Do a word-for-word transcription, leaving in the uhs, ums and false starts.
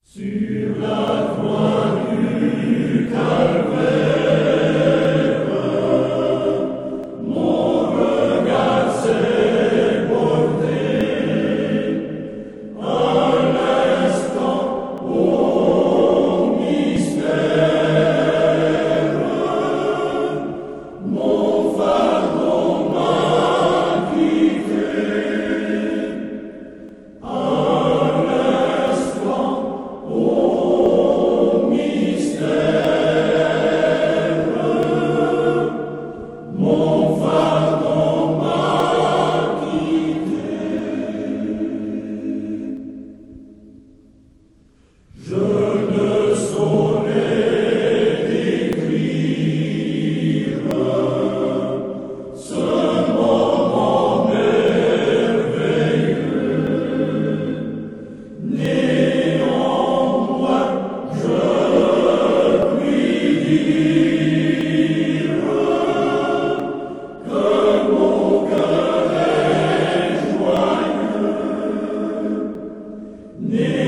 Sur la croix du Calvaire, mon regard s'est porté à l'instant au mystère. Mon fardeau m'a quitté. Mon fardeau m'a quitté. Je ne saurais décrire ce moment merveilleux. Néanmoins, je puis dire que mon cœur est joyeux.